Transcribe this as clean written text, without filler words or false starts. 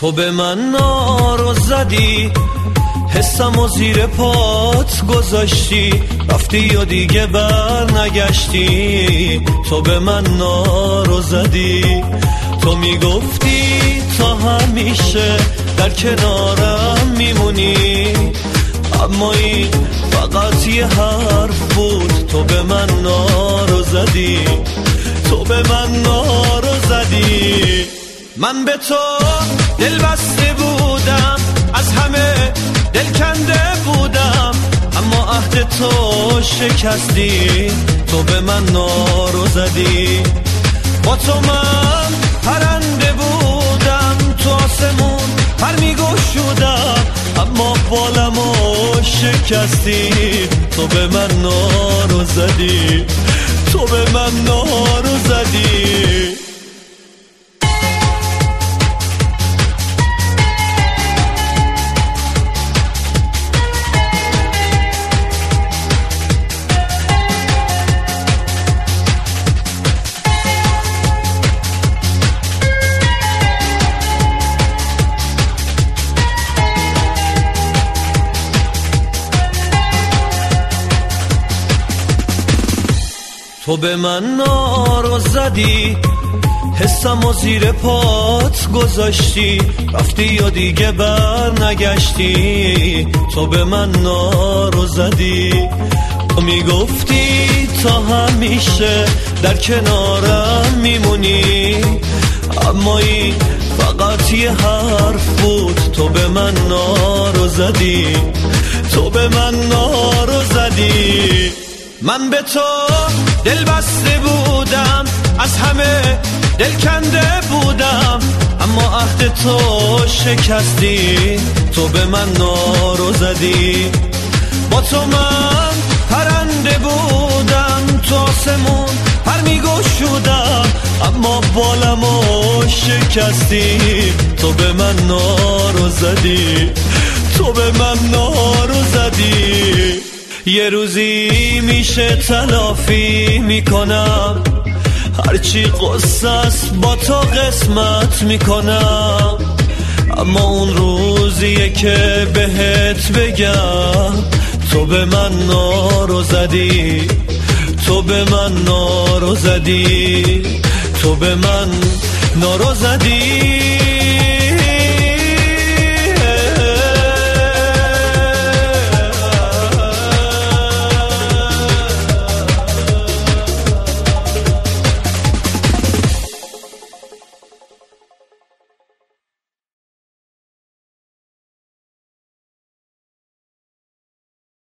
تو به من نارو زدی، حسم و زیر پات گذاشتی، رفتی و دیگه بر نگشتی. تو به من نارو زدی، تو میگفتی تا همیشه در کنارم میمونی، اما این فقط یه حرف بود. تو به من نارو زدی، تو به من نارو زدی. من به تو دل بسته بودم، از همه دل کنده بودم، اما عهد تو شکستی. تو به من نارو زدی. با تو من پرنده بودم، تو آسمون پر میگشودم، اما بالمو شکستی. تو به من نارو زدی، تو به من نارو زدی. تو به من نارو زدی، حسم و زیر پات گذاشتی، رفتی و دیگه بر نگشتی. تو به من نارو زدی، تو میگفتی تا همیشه در کنارم میمونی، اما این فقط یه حرف بود. تو به من نارو زدی، تو به من نارو زدی. من به تو دل بسته بودم، از همه دل کنده بودم، اما عهد تو شکستی. تو به من نارو زدی. با تو من پرنده بودم، تو آسمون پر میگشودم، اما بالمو شکستی. تو به من نارو زدی، تو به من نارو زدی. یه روزی میشه تلافی میکنم، هرچی قصه است با تو قسمت میکنم، اما اون روزیه که بهت بگم تو به من نارو زدی، تو به من نارو زدی، تو به من نارو زدی.